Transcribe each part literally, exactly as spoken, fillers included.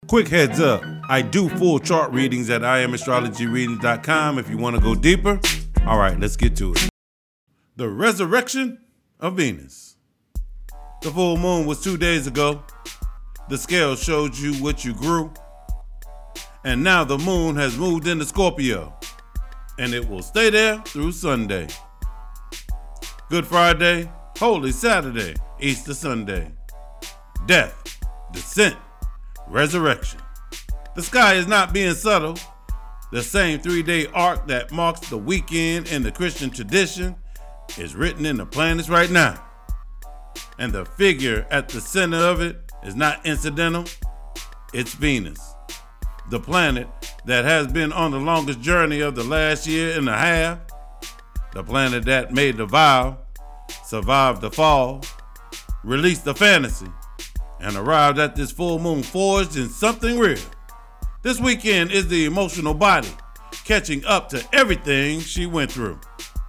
Quick heads up, I do full chart readings at I am astrology readings dot com if you want to go deeper. All right, let's get to it. The resurrection of Venus. The full moon was two days ago. The scale showed you what you grew. And now the moon has moved into Scorpio. And it will stay there through Sunday. Good Friday, Holy Saturday, Easter Sunday. Death, descent, resurrection. The sky is not being subtle. The same three-day arc that marks the weekend in the Christian tradition is written in the planets right now. And the figure at the center of it is not incidental. It's Venus, the planet that has been on the longest journey of the last year and a half. The planet that made the vow, survived the fall, released the fantasy, and arrived at this full moon forged in something real. This weekend is the emotional body catching up to everything she went through.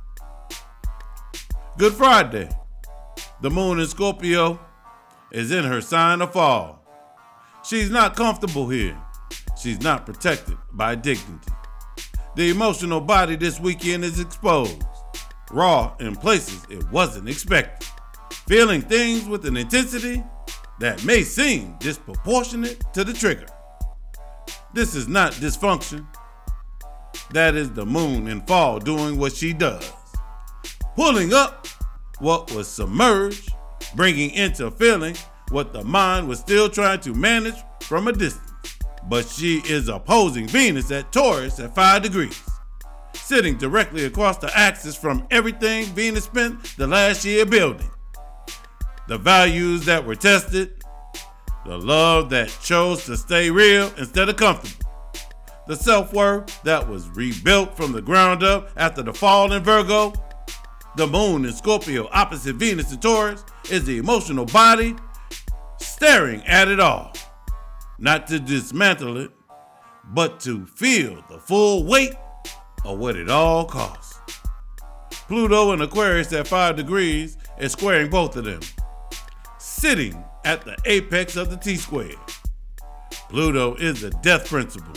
Good Friday. The moon in Scorpio is in her sign of fall. She's not comfortable here. She's not protected by dignity. The emotional body this weekend is exposed, raw in places it wasn't expected, feeling things with an intensity that may seem disproportionate to the trigger. This is not dysfunction. That is the moon in fall doing what she does, pulling up what was submerged, bringing into feeling what the mind was still trying to manage from a distance. But she is opposing Venus at Taurus at five degrees, sitting directly across the axis from everything Venus spent the last year building. The values that were tested, the love that chose to stay real instead of comfortable, the self-worth that was rebuilt from the ground up after the fall in Virgo. The moon in Scorpio opposite Venus in Taurus is the emotional body staring at it all. Not to dismantle it, but to feel the full weight of what it all costs. Pluto in Aquarius at five degrees is squaring both of them, sitting at the apex of the T-square. Pluto is the death principle.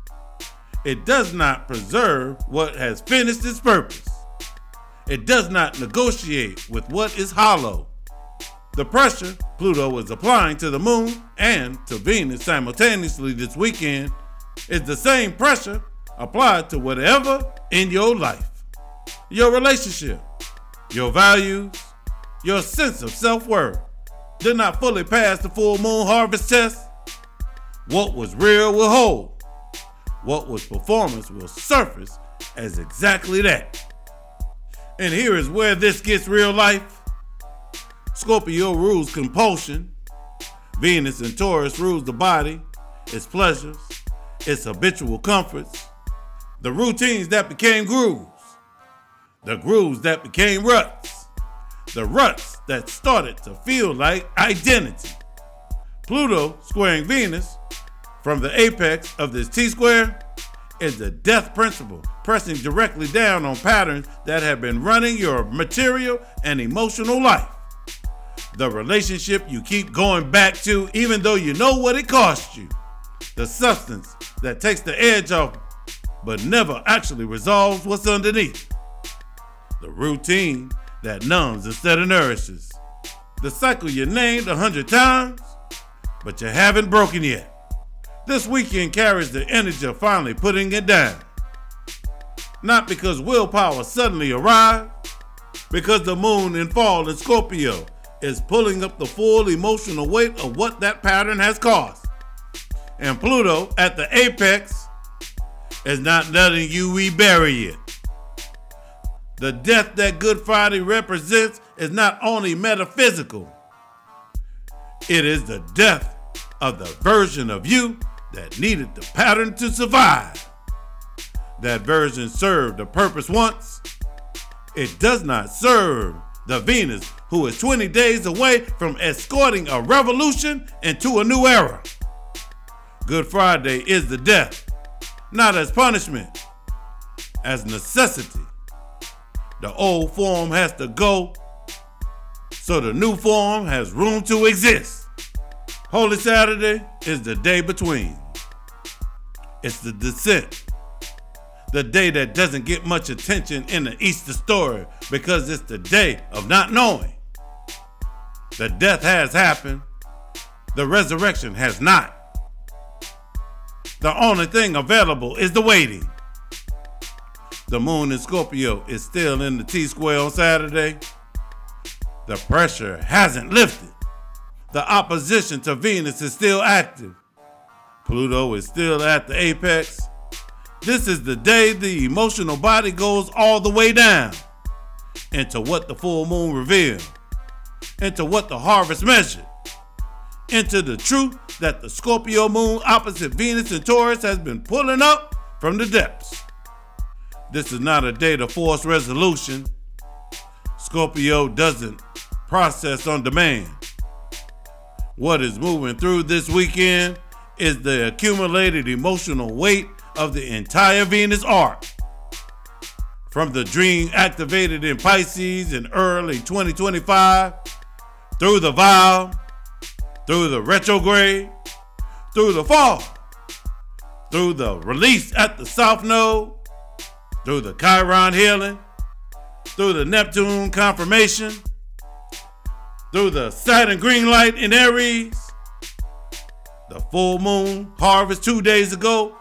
It does not preserve what has finished its purpose. It does not negotiate with what is hollow. The pressure Pluto is applying to the moon and to Venus simultaneously this weekend is the same pressure applied to whatever in your life. Your relationship, your values, your sense of self-worth did not fully pass the full moon harvest test. What was real will hold. What was performance will surface as exactly that. And here is where this gets real life. Scorpio rules compulsion. Venus and Taurus rules the body, its pleasures, its habitual comforts, the routines that became grooves, the grooves that became ruts, the ruts that started to feel like identity. Pluto squaring Venus from the apex of this T-square is the death principle, pressing directly down on patterns that have been running your material and emotional life. The relationship you keep going back to even though you know what it cost you. The substance that takes the edge off but never actually resolves what's underneath. The routine that numbs instead of nourishes. The cycle you named a hundred times, but you haven't broken yet. This weekend carries the energy of finally putting it down. Not because willpower suddenly arrived, because the moon in fall in Scorpio is pulling up the full emotional weight of what that pattern has caused. And Pluto at the apex is not letting you rebury it. The death that Good Friday represents is not only metaphysical, it is the death of the version of you that needed the pattern to survive. That version served a purpose once. It does not serve the Venus who is twenty days away from escorting a revolution into a new era. Good Friday is the death, not as punishment, as necessity. The old form has to go so the new form has room to exist. Holy Saturday is the day between. It's the descent. The day that doesn't get much attention in the Easter story because it's the day of not knowing. The death has happened. The resurrection has not. The only thing available is the waiting. The moon in Scorpio is still in the T-square on Saturday. The pressure hasn't lifted. The opposition to Venus is still active. Pluto is still at the apex. This is the day the emotional body goes all the way down into what the full moon revealed, into what the harvest measured, into the truth that the Scorpio moon opposite Venus and Taurus has been pulling up from the depths. This is not a day to force resolution. Scorpio doesn't process on demand. What is moving through this weekend is the accumulated emotional weight of the entire Venus arc. From the dream activated in Pisces in early twenty twenty-five, through the vow, through the retrograde, through the fall, through the release at the South Node, through the Chiron healing, through the Neptune confirmation, through the Saturn green light in Aries, the full moon harvest two days ago,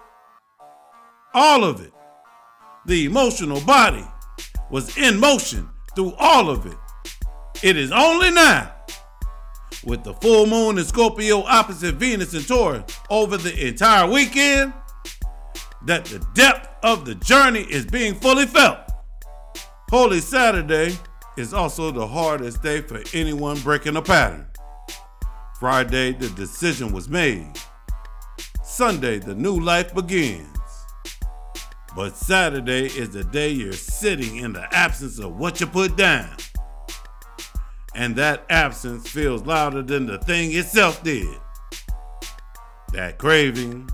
all of it. The emotional body was in motion through all of it. It is only now, with the full moon in Scorpio opposite Venus and Taurus over the entire weekend, that the depth of the journey is being fully felt. Holy Saturday is also the hardest day for anyone breaking a pattern. Friday, the decision was made. Sunday, the new life begins. But Saturday is the day you're sitting in the absence of what you put down. And that absence feels louder than the thing itself did. That craving,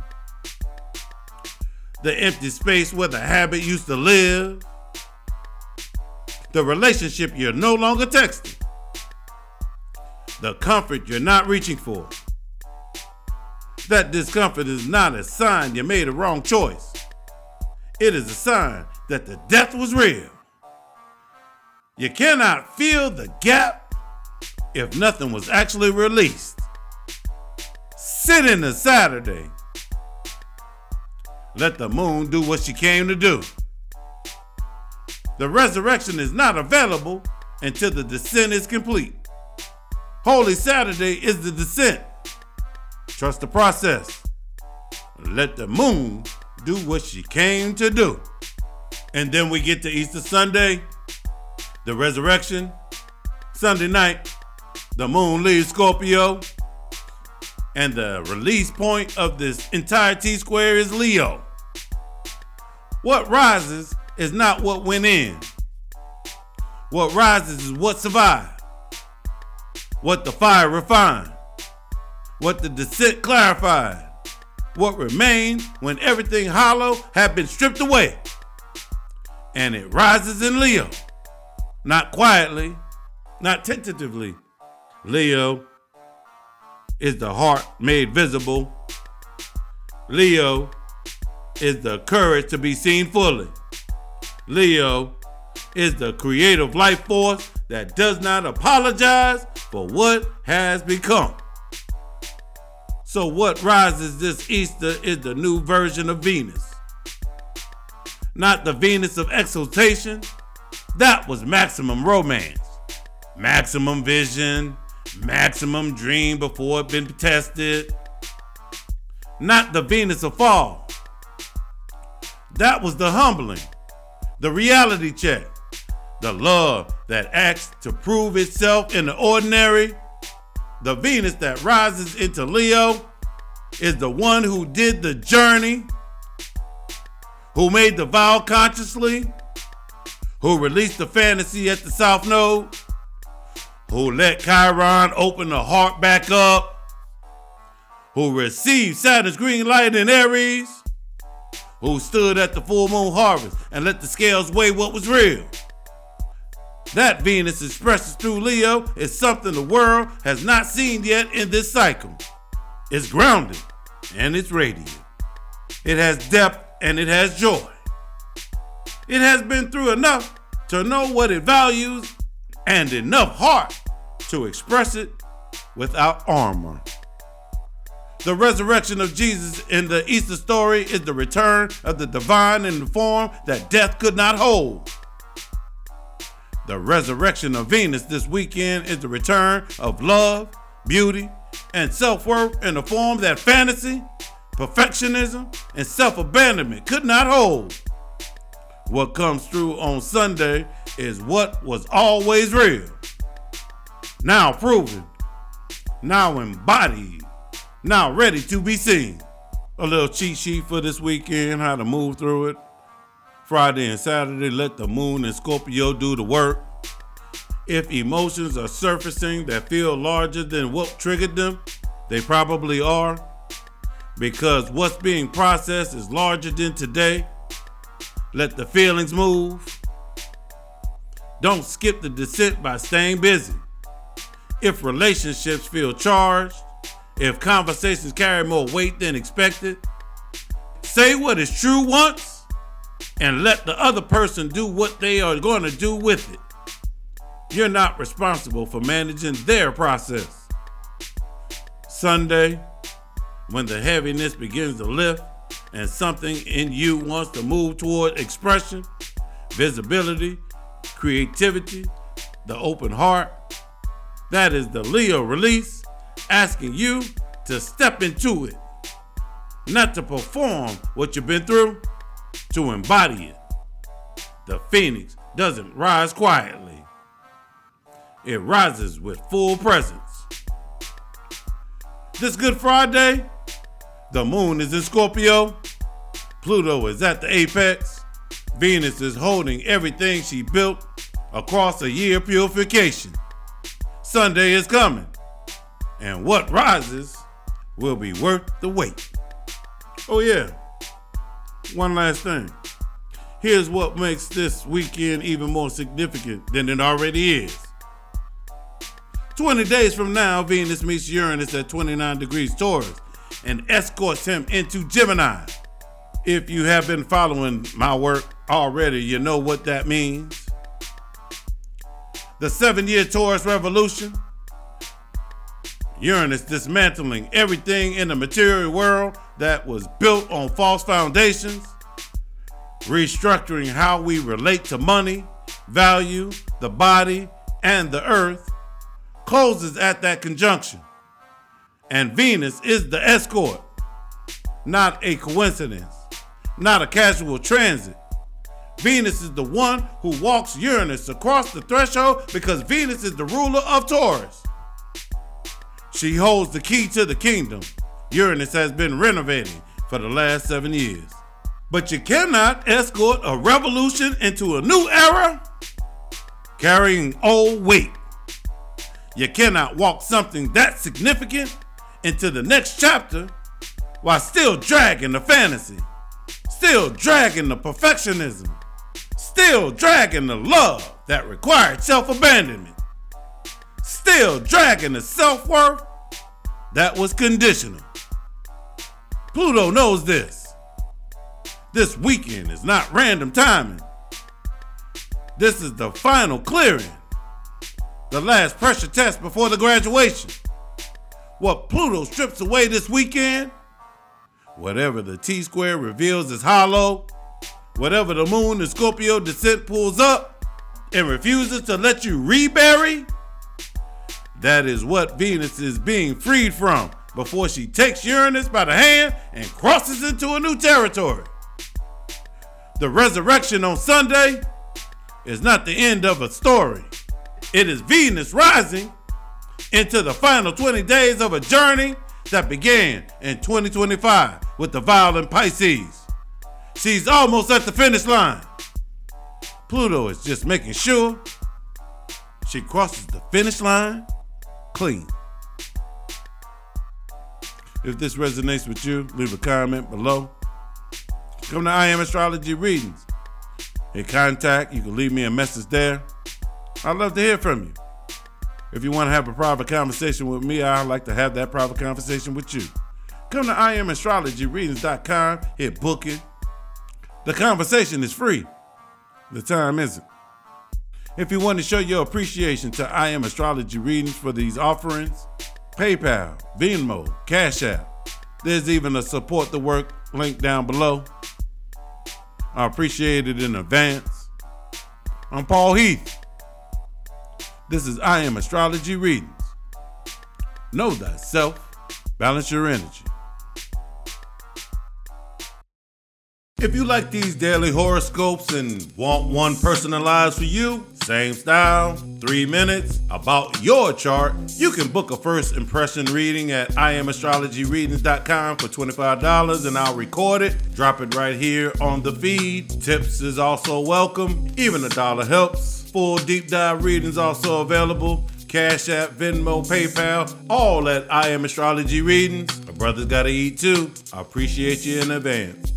the empty space where the habit used to live, the relationship you're no longer texting, the comfort you're not reaching for. That discomfort is not a sign you made a wrong choice. It is a sign that the death was real. You cannot fill the gap if nothing was actually released. Sit in the Saturday. Let the moon do what she came to do. The resurrection is not available until the descent is complete. Holy Saturday is the descent. Trust the process. Let the moon do what she came to do. And then we get to Easter Sunday, the resurrection. Sunday night, the moon leaves Scorpio. And the release point of this entire T-square is Leo. What rises is not what went in. What rises is what survived. What the fire refined. What the descent clarified. What remained when everything hollow had been stripped away. And it rises in Leo. Not quietly, not tentatively. Leo is the heart made visible. Leo is the courage to be seen fully. Leo is the creative life force that does not apologize for what has become. So what rises this Easter is the new version of Venus. Not the Venus of exaltation. That was maximum romance. Maximum vision. Maximum dream before it been tested. Not the Venus of fall. That was the humbling. The reality check. The love that acts to prove itself in the ordinary. The Venus that rises into Leo is the one who did the journey, who made the vow consciously, who released the fantasy at the South Node, who let Chiron open the heart back up, who received Saturn's green light in Aries, who stood at the full moon harvest and let the scales weigh what was real. That Venus expresses through Leo is something the world has not seen yet in this cycle. It's grounded and it's radiant. It has depth and it has joy. It has been through enough to know what it values and enough heart to express it without armor. The resurrection of Jesus in the Easter story is the return of the divine in the form that death could not hold. The resurrection of Venus this weekend is the return of love, beauty, and self-worth in the form that fantasy, perfectionism, and self-abandonment could not hold. What comes through on Sunday is what was always real. Now proven, now embodied, now ready to be seen. A little cheat sheet for this weekend, how to move through it. Friday and Saturday, let the moon and Scorpio do the work. If emotions are surfacing that feel larger than what triggered them, they probably are, because what's being processed is larger than today. Let the feelings move. Don't skip the descent by staying busy. If relationships feel charged, if conversations carry more weight than expected, say what is true once and let the other person do what they are going to do with it. You're not responsible for managing their process. Sunday, when the heaviness begins to lift and something in you wants to move toward expression, visibility, creativity, the open heart, that is the Leo release asking you to step into it, not to perform what you've been through, to embody it. The phoenix doesn't rise quietly. It rises with full presence. This Good Friday, the moon is in Scorpio, Pluto is at the apex, Venus is holding everything she built across a year of purification. Sunday is coming, and what rises will be worth the wait. Oh yeah, one last thing. Here's what makes this weekend even more significant than it already is. twenty days from now, Venus meets Uranus at twenty-nine degrees Taurus and escorts him into Gemini. If you have been following my work already, you know what that means. The seven-year Taurus revolution, Uranus dismantling everything in the material world that was built on false foundations, restructuring how we relate to money, value, the body, and the earth, closes at that conjunction. And Venus is the escort, not a coincidence, not a casual transit. Venus is the one who walks Uranus across the threshold because Venus is the ruler of Taurus. She holds the key to the kingdom Uranus has been renovating for the last seven years. But you cannot escort a revolution into a new era carrying old weight. You cannot walk something that significant into the next chapter while still dragging the fantasy, still dragging the perfectionism, still dragging the love that required self-abandonment, still dragging the self-worth that was conditional. Pluto knows this. This weekend is not random timing. This is the final clearing, the last pressure test before the graduation. What Pluto strips away this weekend, whatever the T-square reveals is hollow, whatever the moon and Scorpio descent pulls up and refuses to let you rebury, that is what Venus is being freed from before she takes Uranus by the hand and crosses into a new territory. The resurrection on Sunday is not the end of a story. It is Venus rising into the final twenty days of a journey that began in twenty twenty-five with the violent Pisces. She's almost at the finish line. Pluto is just making sure she crosses the finish line clean. If this resonates with you, leave a comment below. Come to I Am Astrology Readings. In contact, you can leave me a message there. I'd love to hear from you. If you want to have a private conversation with me, I'd like to have that private conversation with you. Come to I am astrology readings dot com, hit booking. The conversation is free. The time isn't. If you want to show your appreciation to I Am Astrology Readings for these offerings, PayPal, Venmo, Cash App. There's even a support the work link down below. I appreciate it in advance. I'm Paul Heath. This is I Am Astrology Readings. Know thyself, balance your energy. If you like these daily horoscopes and want one personalized for you, same style, three minutes, about your chart, you can book a first impression reading at I am astrology readings dot com for twenty-five dollars and I'll record it, drop it right here on the feed. Tips is also welcome, even a dollar helps. Full deep dive readings also available. Cash App, Venmo, PayPal, all at I Am Astrology Readings. My brother's gotta eat too. I appreciate you in advance.